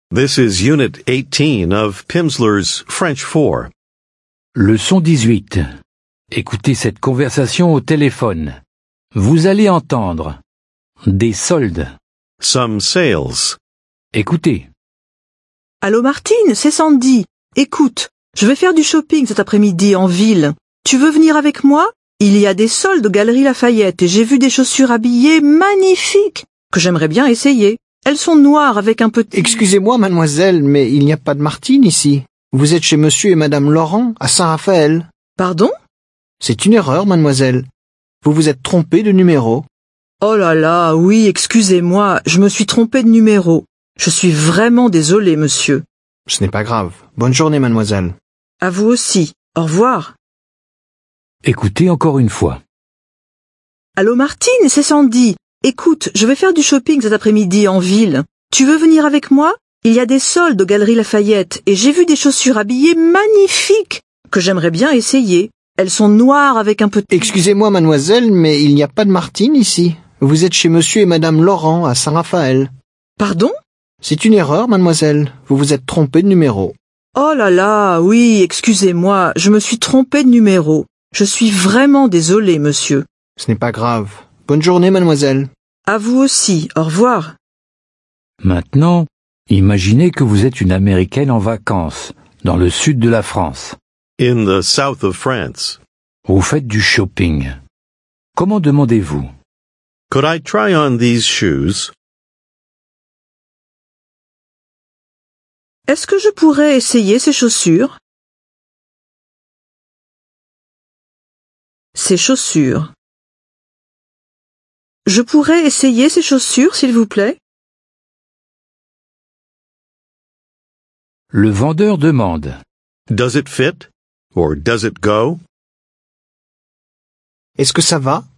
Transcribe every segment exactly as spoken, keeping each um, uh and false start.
This is Unit eighteen of Pimsleur's French four. Leçon dix-huit. Écoutez cette conversation au téléphone. Vous allez entendre des soldes. Some sales. Écoutez. Allô Martine, c'est Sandy. Écoute, je vais faire du shopping cet après-midi en ville. Tu veux venir avec moi? Il y a des soldes aux Galeries Lafayette et j'ai vu des chaussures habillées magnifiques que j'aimerais bien essayer. Elles sont noires avec un petit... Excusez-moi, mademoiselle, mais il n'y a pas de Martine ici. Vous êtes chez monsieur et madame Laurent, à Saint-Raphaël. Pardon? C'est une erreur, mademoiselle. Vous vous êtes trompée de numéro. Oh là là, oui, excusez-moi, je me suis trompée de numéro. Je suis vraiment désolée, monsieur. Ce n'est pas grave. Bonne journée, mademoiselle. À vous aussi. Au revoir. Écoutez encore une fois. Allô Martine, c'est Sandy. Écoute, je vais faire du shopping cet après-midi en ville. Tu veux venir avec moi? Il y a des soldes aux Galeries Lafayette et j'ai vu des chaussures habillées magnifiques que j'aimerais bien essayer. Elles sont noires avec un petit... Excusez-moi, mademoiselle, mais il n'y a pas de Martine ici. Vous êtes chez monsieur et madame Laurent, à Saint-Raphaël. Pardon? C'est une erreur, mademoiselle. Vous vous êtes trompée de numéro. Oh là là, oui, excusez-moi, je me suis trompée de numéro. Je suis vraiment désolée, monsieur. Ce n'est pas grave. Bonne journée, mademoiselle. À vous aussi, au revoir. Maintenant, imaginez que vous êtes une Américaine en vacances, dans le sud de la France. In the south of France. Vous faites du shopping. Comment demandez-vous? Could I try on these shoes? Est-ce que je pourrais essayer ces chaussures? Ces chaussures. Je pourrais essayer ces chaussures, s'il vous plaît? Le vendeur demande. Does it fit? Or does it go? Est-ce que ça va?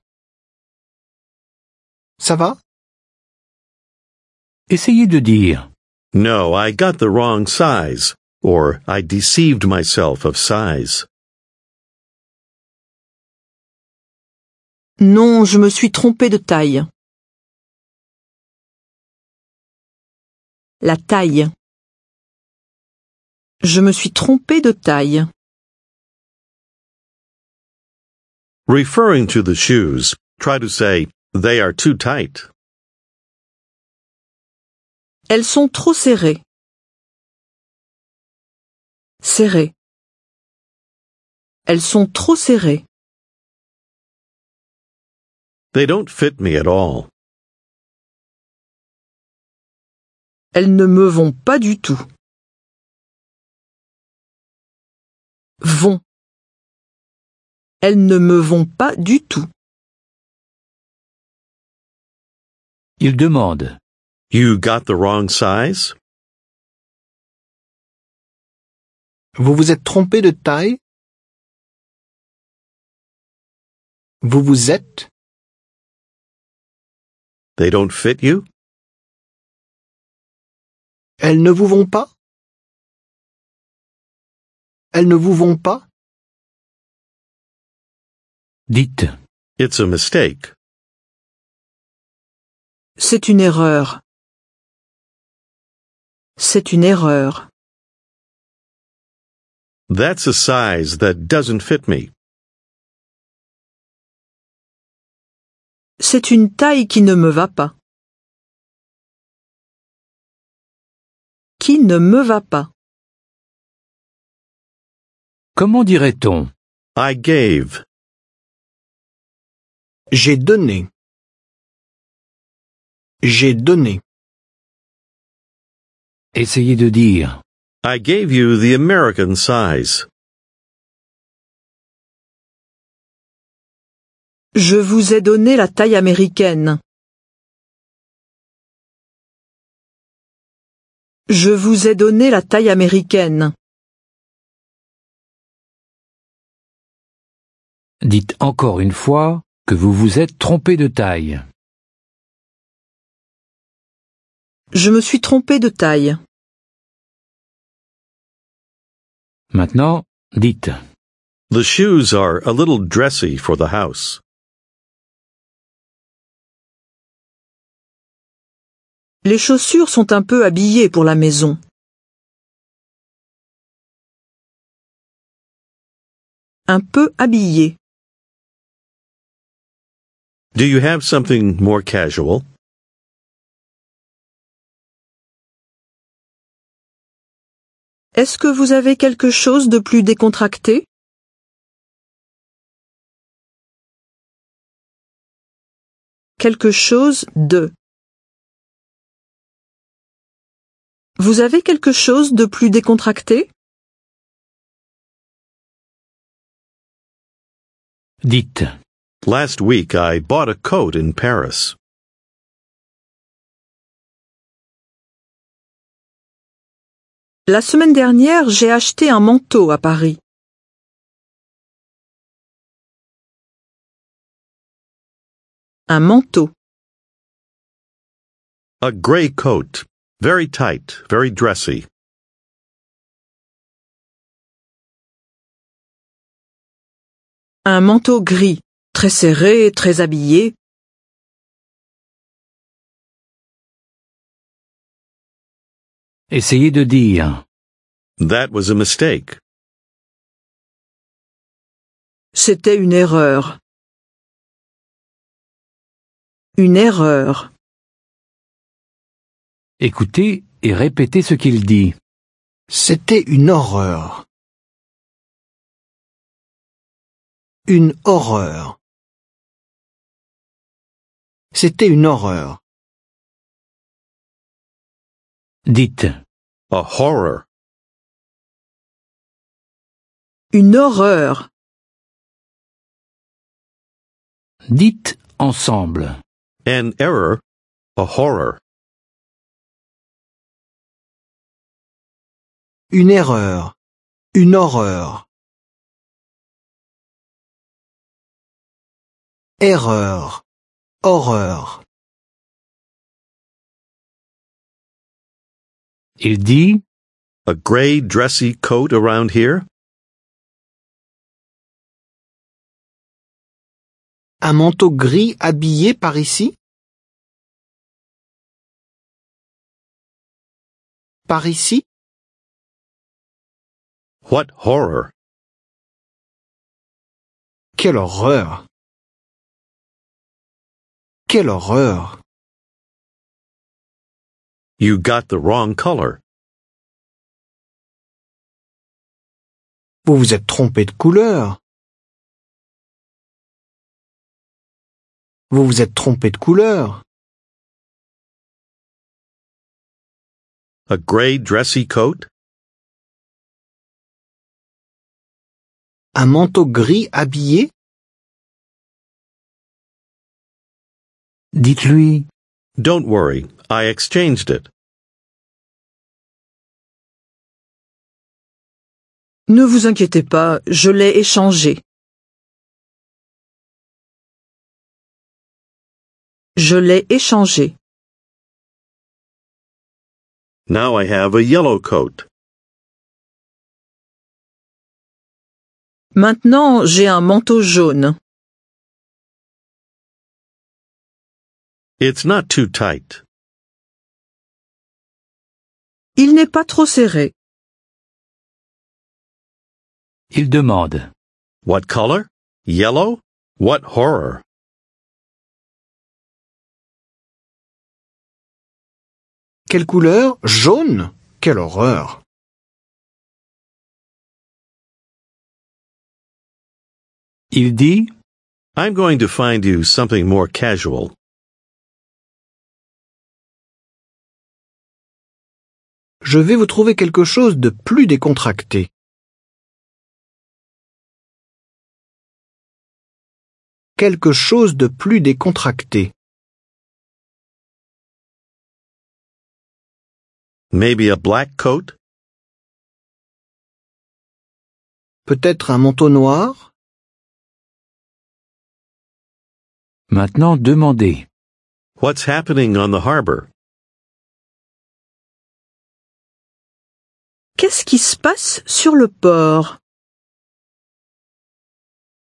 Ça va? Essayez de dire. No, I got the wrong size. Or I deceived myself of size. Non, je me suis trompée de taille. La taille. Je me suis trompée de taille. Referring to the shoes, try to say, they are too tight. Elles sont trop serrées. Serrées. Elles sont trop serrées. They don't fit me at all. Elles ne me vont pas du tout. Vont. Elles ne me vont pas du tout. Il demande. You got the wrong size? Vous vous êtes trompé de taille? Vous vous êtes? They don't fit you? Elles ne vous vont pas? Elles ne vous vont pas? Dites. It's a mistake. C'est une erreur. C'est une erreur. That's a size that doesn't fit me. C'est une taille qui ne me va pas. Qui ne me va pas. Comment dirait-on? I gave. J'ai donné. J'ai donné. Essayez de dire. I gave you the American size. Je vous ai donné la taille américaine. Je vous ai donné la taille américaine. Dites encore une fois que vous vous êtes trompé de taille. Je me suis trompée de taille. Maintenant, dites. The shoes are a little dressy for the house. Les chaussures sont un peu habillées pour la maison. Un peu habillées. Do you have something more casual? Est-ce que vous avez quelque chose de plus décontracté? Quelque chose de. Vous avez quelque chose de plus décontracté? Dites. Last week I bought a coat in Paris. La semaine dernière, j'ai acheté un manteau à Paris. Un manteau. A gray coat. Very tight, very dressy. Un manteau gris, très serré, très habillé. Essayez de dire. That was a mistake. C'était une erreur. Une erreur. Écoutez et répétez ce qu'il dit. C'était une horreur. Une horreur. C'était une horreur. Dites. A horror. Une horreur. Dites ensemble. An error. A horror. Une erreur. Une horreur. Erreur. Horreur. Il dit. A gray, dressy coat around here? Un manteau gris habillé par ici? Par ici? What horror! Quelle horreur! Quelle horreur! You got the wrong color. Vous vous êtes trompé de couleur. Vous vous êtes trompé de couleur. A gray, dressy coat? Un manteau gris habillé? Dites-lui. Don't worry, I exchanged it. Ne vous inquiétez pas, je l'ai échangé. Je l'ai échangé. Now I have a yellow coat. Maintenant, j'ai un manteau jaune. It's not too tight. Il n'est pas trop serré. Il demande. What color? Yellow? What horror! Quelle couleur? Jaune? Quelle horreur! Il dit. I'm going to find you something more casual. Je vais vous trouver quelque chose de plus décontracté. Quelque chose de plus décontracté. Maybe a black coat? Peut-être un manteau noir? Maintenant demandez. What's happening on the harbor? Qu'est-ce qui se passe sur le port?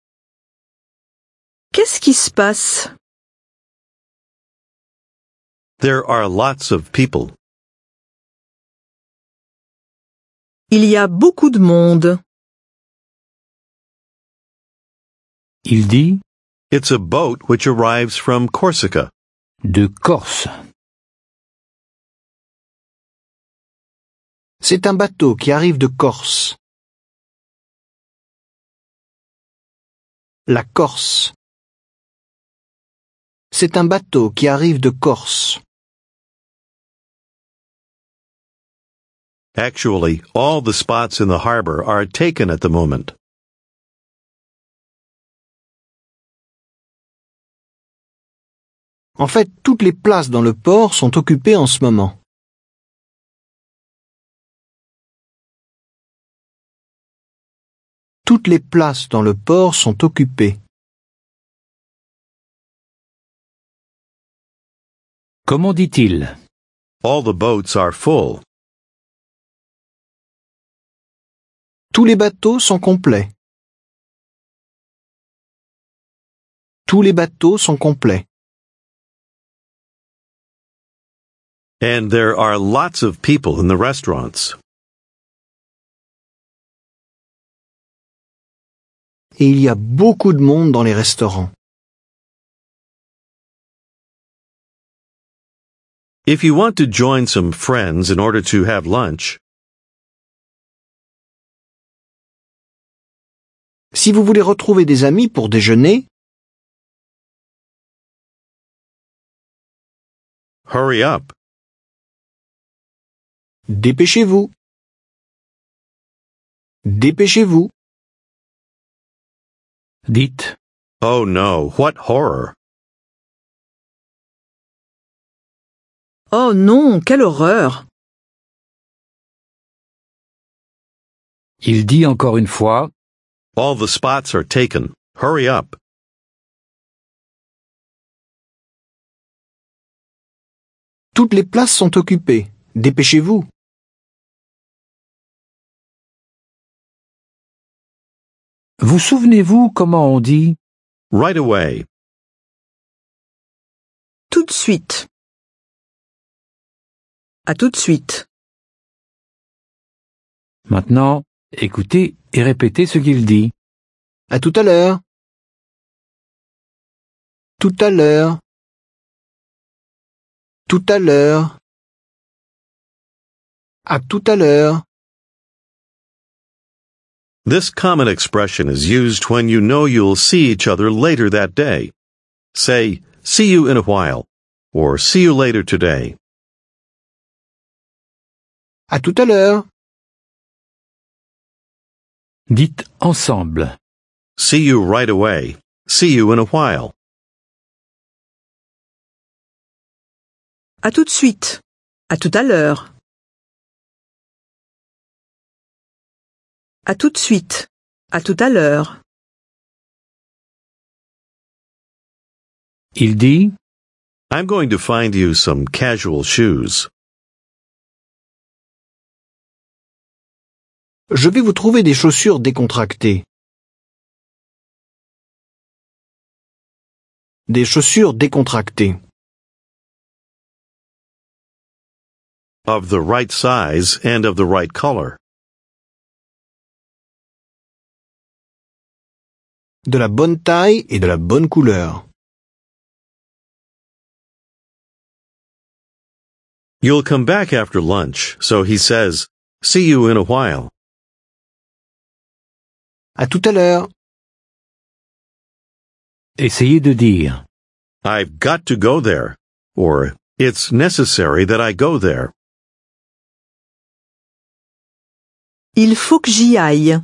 Qu'est-ce qui se passe? There are lots of people. Il y a beaucoup de monde. Il dit It's a boat which arrives from Corsica. de Corse. C'est un bateau qui arrive de Corse. La Corse. C'est un bateau qui arrive de Corse. Actually, all the spots in the harbor are taken at the moment. En fait, toutes les places dans le port sont occupées en ce moment. Toutes les places dans le port sont occupées. Comment dit-il? All the boats are full. Tous les bateaux sont complets. Tous les bateaux sont complets. And there are lots of people in the restaurants. Et il y a beaucoup de monde dans les restaurants. If you want to join some friends in order to have lunch, Si vous voulez retrouver des amis pour déjeuner, hurry up. dépêchez-vous. Dépêchez-vous. Dites Oh no, what horror. Oh non, quelle horreur! Il dit encore une fois All the spots are taken. Hurry up. Toutes les places sont occupées. Dépêchez-vous. Vous souvenez-vous comment on dit Right away. Tout de suite. À tout de suite. Maintenant, écoutez et répétez ce qu'il dit. À tout à l'heure. Tout à l'heure. Tout à l'heure. À tout à l'heure. This common expression is used when you know you'll see each other later that day. Say, see you in a while, or see you later today. À tout à l'heure. Dites ensemble. See you right away. See you in a while. À tout de suite. À tout à l'heure. À tout de suite. À tout à l'heure. Il dit I'm going to find you some casual shoes. Je vais vous trouver des chaussures décontractées. Des chaussures décontractées. Of the right size and of the right color. De la bonne taille et de la bonne couleur. You'll come back after lunch, so he says, see you in a while. À tout à l'heure. essayez de dire. I've got to go there, or it's necessary that I go there. Il faut que j'y aille.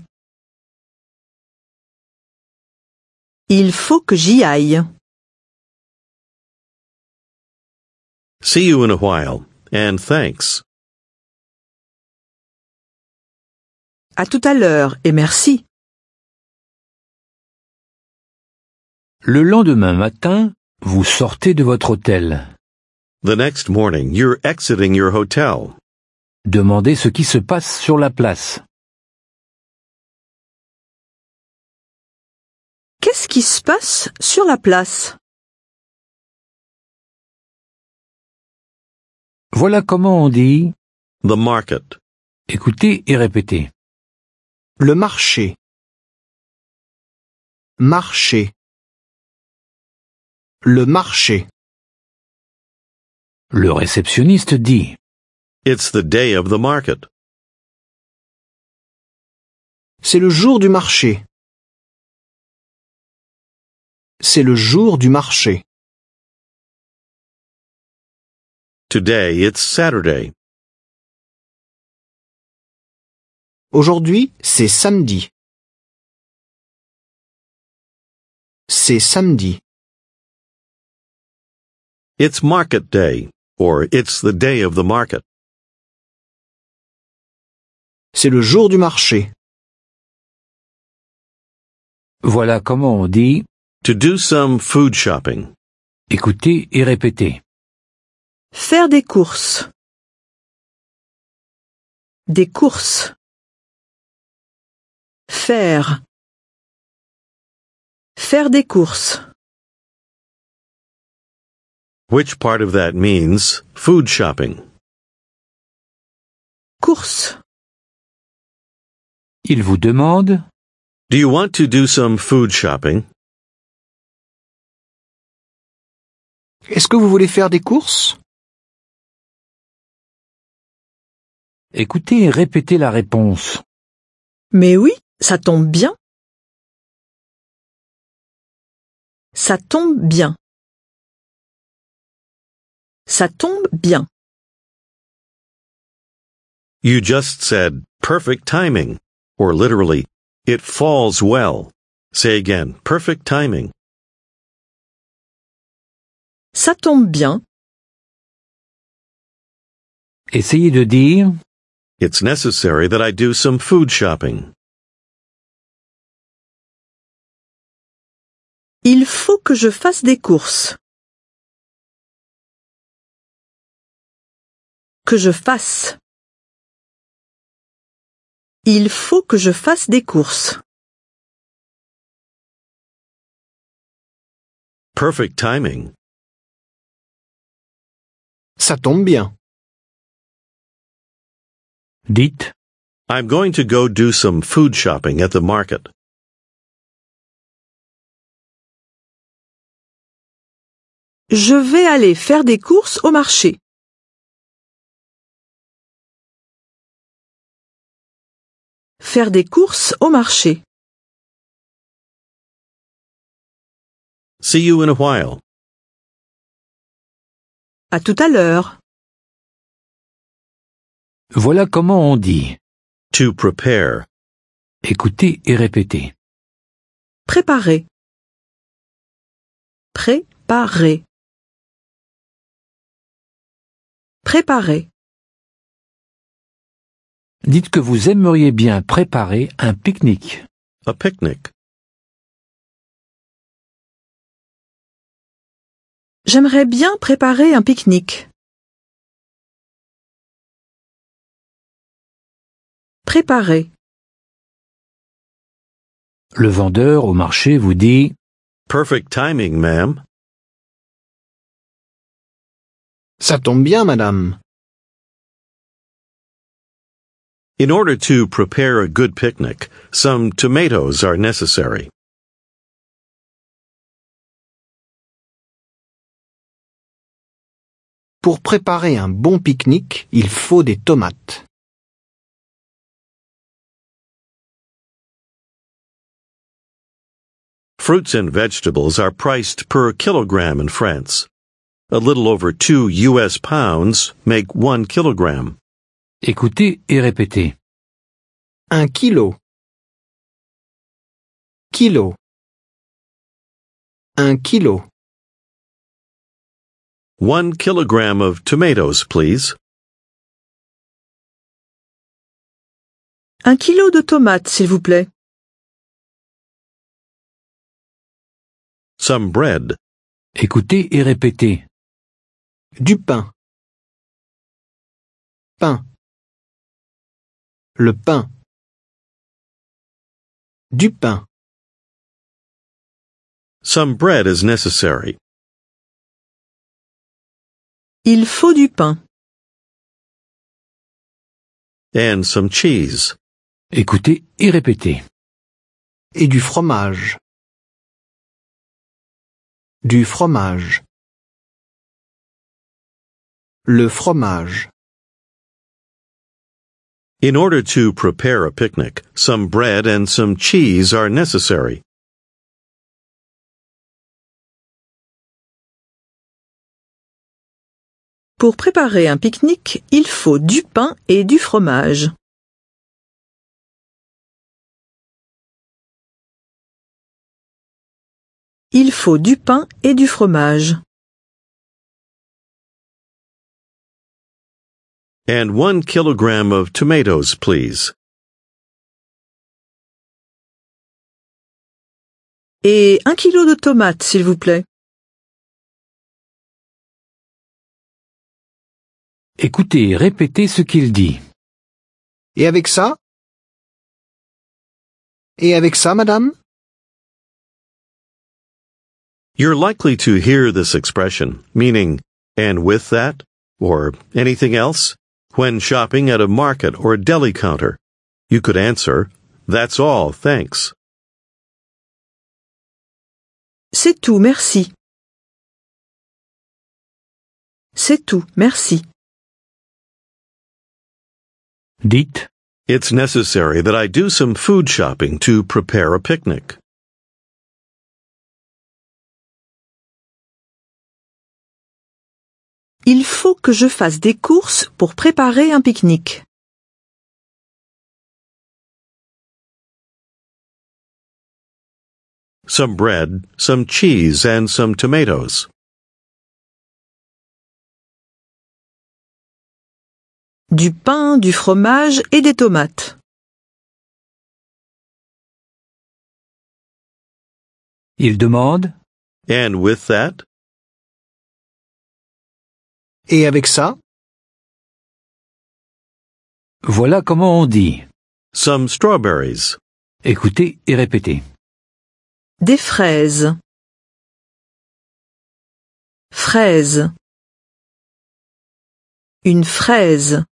Il faut que j'y aille. See you in a while, and thanks. À tout à l'heure et merci. Le lendemain matin, vous sortez de votre hôtel. The next morning, you're exiting your hotel. Demandez ce qui se passe sur la place. Qu'est-ce qui se passe sur la place? Voilà comment on dit. The market. Écoutez et répétez. Le marché. Marché. Le marché. Le réceptionniste dit. It's the day of the market. C'est le jour du marché. C'est le jour du marché. Today it's Saturday. Aujourd'hui, c'est samedi. C'est samedi. It's market day, or it's the day of the market. C'est le jour du marché. Voilà comment on dit. To do some food shopping. Écoutez et répétez. Faire des courses. Des courses. Faire. Faire des courses. Which part of that means food shopping? Courses. Il vous demande. Do you want to do some food shopping? Est-ce que vous voulez faire des courses? Écoutez et répétez la réponse. Mais oui, ça tombe bien. Ça tombe bien. Ça tombe bien. You just said perfect timing, or literally, it falls well. Say again, perfect timing. Ça tombe bien. Essayez de dire. It's necessary that I do some food shopping. Il faut que je fasse des courses. Que je fasse. Il faut que je fasse des courses. Perfect timing. Ça tombe bien. Dites. I'm going to go do some food shopping at the market. Je vais aller faire des courses au marché. Faire des courses au marché. See you in a while. À tout à l'heure. Voilà comment on dit. To prepare. Écoutez et répétez. Préparer. Préparer. Préparer. Dites que vous aimeriez bien préparer un pique-nique. A picnic. J'aimerais bien préparer un pique-nique. Préparer. Le vendeur au marché vous dit. Perfect timing, ma'am. Ça tombe bien, madame. In order to prepare a good picnic, some tomatoes are necessary. Pour préparer un bon pique-nique, il faut des tomates. Fruits and vegetables are priced per kilogram in France. A little over two U S pounds make one kilogram. Écoutez et répétez. Un kilo. Kilo. Un kilo. One kilogram of tomatoes, please. Un kilo de tomates, s'il vous plaît. Some bread. Écoutez et répétez. Du pain. Pain. Le pain. Du pain. Some bread is necessary. Il faut du pain. and some cheese. Écoutez et répétez. Et du fromage. Du fromage. Le fromage. In order to prepare a picnic, some bread and some cheese are necessary. Pour préparer un pique-nique, il faut du pain et du fromage. Il faut du pain et du fromage. And one kilogram of tomatoes, please. Et un kilo de tomates, s'il vous plaît. Écoutez et répétez ce qu'il dit. Et avec ça? Et avec ça, madame? You're likely to hear this expression, meaning, and with that, or anything else, when shopping at a market or deli counter. You could answer, that's all, thanks. C'est tout, merci. C'est tout, merci. Dites. It's necessary that I do some food shopping to prepare a picnic. Il faut que je fasse des courses pour préparer un pique-nique. Some bread, some cheese, and some tomatoes. Du pain, du fromage et des tomates. Il demande. And with that, Et avec ça? Voilà comment on dit. some strawberries. Écoutez et répétez. Des fraises. Fraise. Une fraise.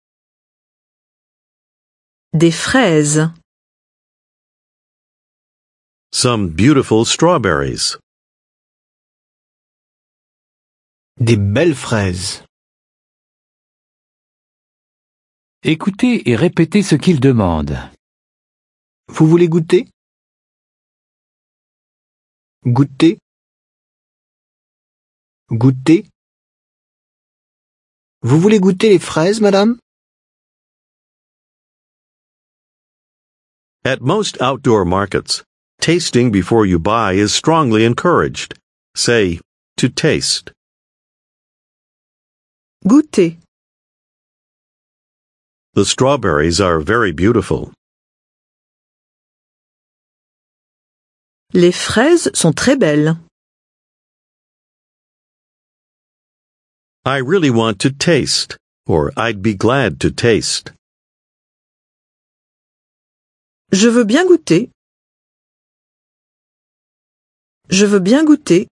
Des fraises. Some beautiful strawberries. Des belles fraises. Écoutez et répétez ce qu'il demande. Vous voulez goûter? Goûter? Goûter? Vous voulez goûter les fraises, madame? At most outdoor markets, tasting before you buy is strongly encouraged. Say, to taste. Goûter. The strawberries are very beautiful. Les fraises sont très belles. I really want to taste, or I'd be glad to taste. Je veux bien goûter. Je veux bien goûter.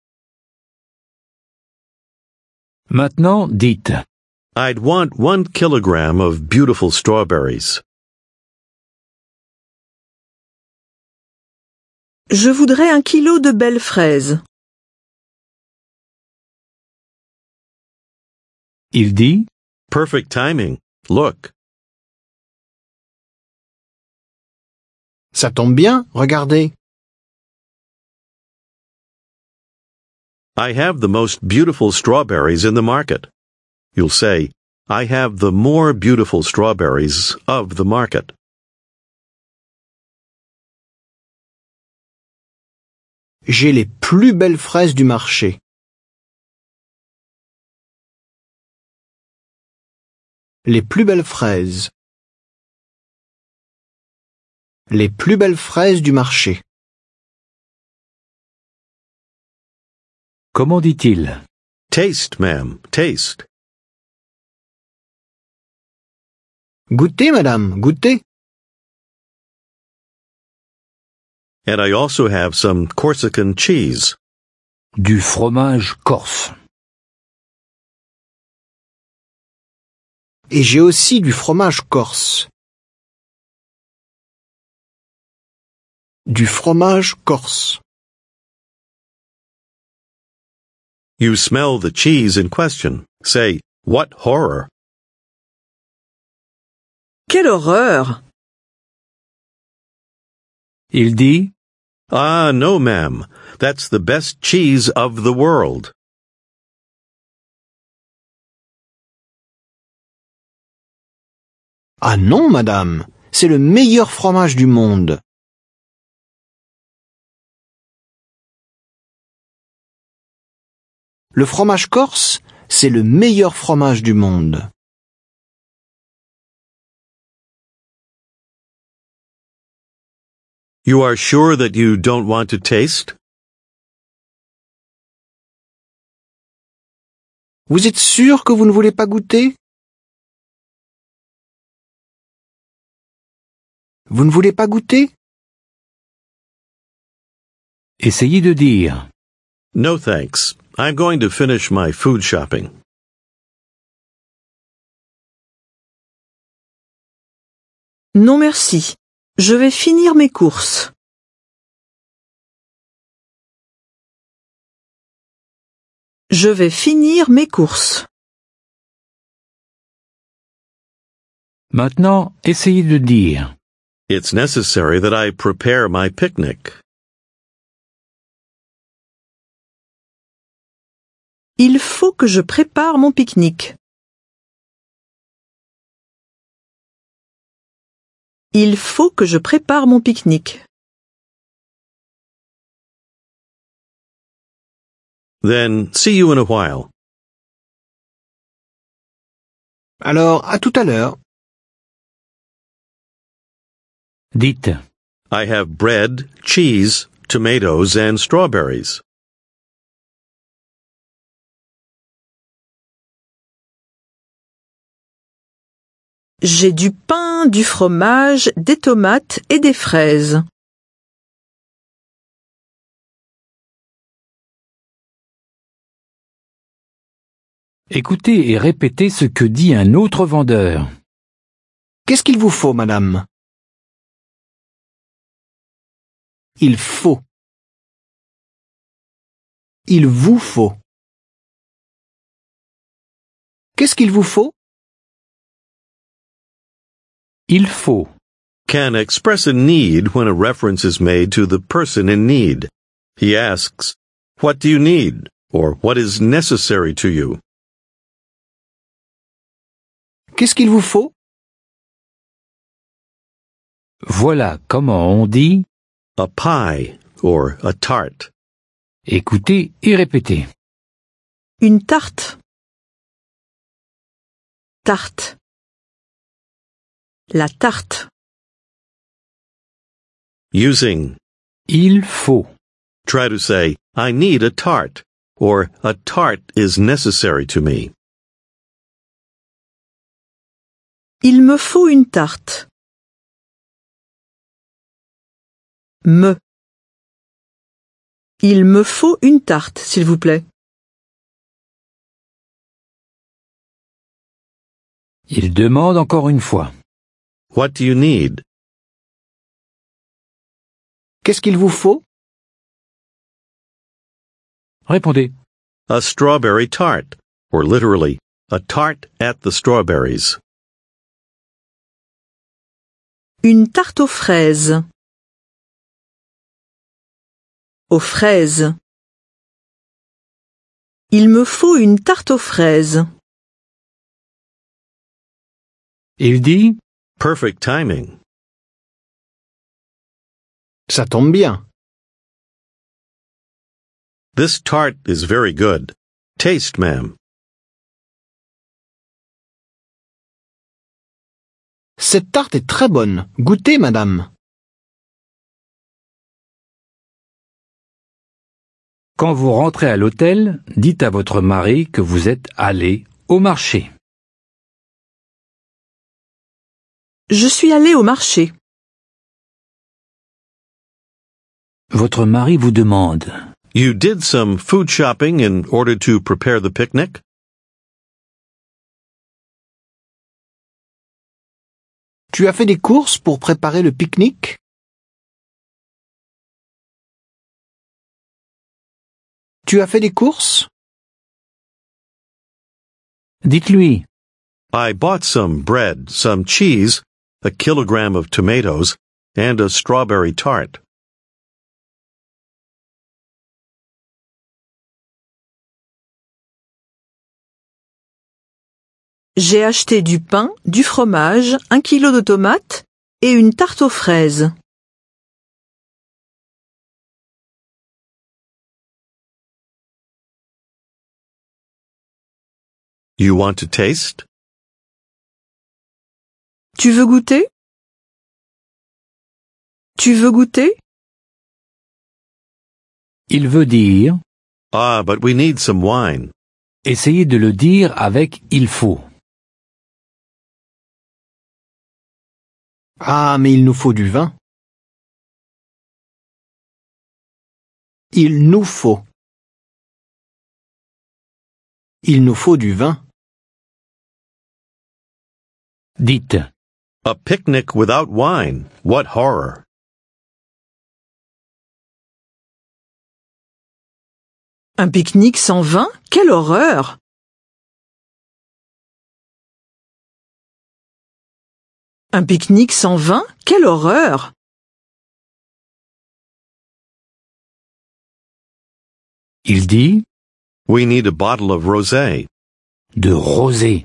Maintenant, dites. I'd want one kilogram of beautiful strawberries. Je voudrais un kilo de belles fraises. Il dit. Perfect timing. Look. Ça tombe bien, regardez. I have the most beautiful strawberries in the market. You'll say, I have the more beautiful strawberries of the market. J'ai les plus belles fraises du marché. Les plus belles fraises. Les plus belles fraises du marché. Comment dit-il? Taste, ma'am, taste. Goûtez, madame, goûtez. And I also have some Corsican cheese. Du fromage corse. Et j'ai aussi du fromage corse. Du fromage corse. You smell the cheese in question. Say, what horror! Quelle horreur! Il dit, Ah, no, ma'am. That's the best cheese of the world. Ah non, madame, c'est le meilleur fromage du monde. Le fromage corse, c'est le meilleur fromage du monde. You are sure that you don't want to taste? Vous êtes sûr que vous ne voulez pas goûter? Vous ne voulez pas goûter? essayez de dire. No thanks. I'm going to finish my food shopping. Non merci. Je vais finir mes courses. Je vais finir mes courses. Maintenant, essayez de dire. It's necessary that I prepare my picnic. Il faut que je prépare mon pique-nique. Il faut que je prépare mon pique-nique. Then see you in a while. Alors, à tout à l'heure. Dites. I have bread, cheese, tomatoes, and strawberries. J'ai du pain, du fromage, des tomates et des fraises. Écoutez et répétez ce que dit un autre vendeur. Qu'est-ce qu'il vous faut, madame? Il faut. Il vous faut. Qu'est-ce qu'il vous faut? Il faut. Can express a need when a reference is made to the person in need. He asks, "What do you need?" or "What is necessary to you?" Qu'est-ce qu'il vous faut? Voilà comment on dit. A pie or a tart. Écoutez et répétez. Une tarte. Tarte. La tarte. Using Il faut. try to say, "I need a tart," or "A tart is necessary to me." Il me faut une tarte. Me. Il me faut une tarte, s'il vous plaît. Il demande encore une fois. What do you need? Qu'est-ce qu'il vous faut? Répondez. A strawberry tart, or literally, a tart at the strawberries. Une tarte aux fraises. Aux fraises. Il me faut une tarte aux fraises. Il dit. Perfect timing. Ça tombe bien. This tart is very good. Taste, ma'am. Cette tarte est très bonne. Goûtez, madame. Quand vous rentrez à l'hôtel, dites à votre mari que vous êtes allé au marché. Je suis allée au marché. Votre mari vous demande. You did some food shopping in order to prepare the picnic? Tu as fait des courses pour préparer le pique-nique? Tu as fait des courses? Dites-lui. I bought some bread, some cheese, a kilogram of tomatoes, and a strawberry tart. J'ai acheté du pain, du fromage, un kilo de tomates et une tarte aux fraises. You want to taste? Tu veux goûter? Tu veux goûter? Il veut dire. Ah, but we need some wine. Essayez de le dire avec il faut. Ah, mais il nous faut du vin. Il nous faut. Il nous faut du vin. Dites. A picnic without wine. What horror. Un pique-nique sans vin? Quelle horreur! Un pique-nique sans vin? Quelle horreur! Il dit. We need a bottle of rosé. De rosé.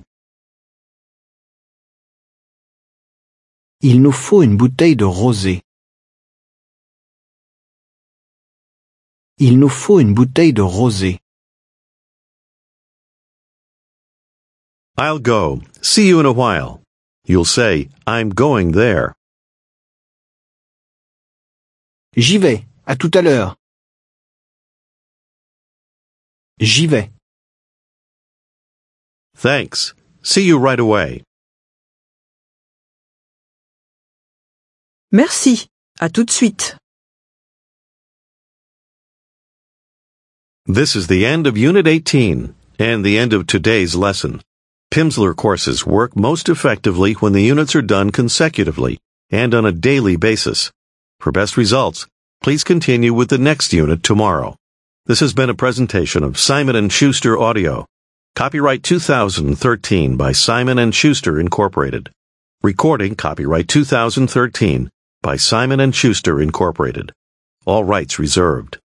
Il nous faut une bouteille de rosé. Il nous faut une bouteille de rosé. I'll go. See you in a while. You'll say, I'm going there. J'y vais. À tout à l'heure. J'y vais. Thanks. See you right away. Merci. À tout de suite. This is the end of Unit eighteen and the end of today's lesson. Pimsleur courses work most effectively when the units are done consecutively and on a daily basis. For best results, please continue with the next unit tomorrow. This has been a presentation of Simon and Schuster Audio. Copyright two thousand thirteen by Simon and Schuster Incorporated. Recording copyright two thousand thirteen by Simon and Schuster Incorporated. All rights reserved.